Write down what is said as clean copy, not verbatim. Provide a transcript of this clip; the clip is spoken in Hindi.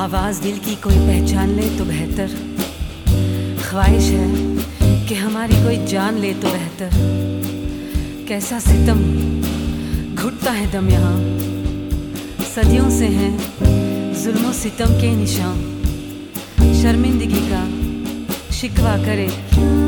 आवाज़ दिल की कोई पहचान ले तो बेहतर, ख्वाहिश है कि हमारी कोई जान ले तो बेहतर। कैसा सितम घुटता है दम यहाँ, सदियों से हैं जुल्मों सितम के निशान। शर्मिंदगी का शिकवा करे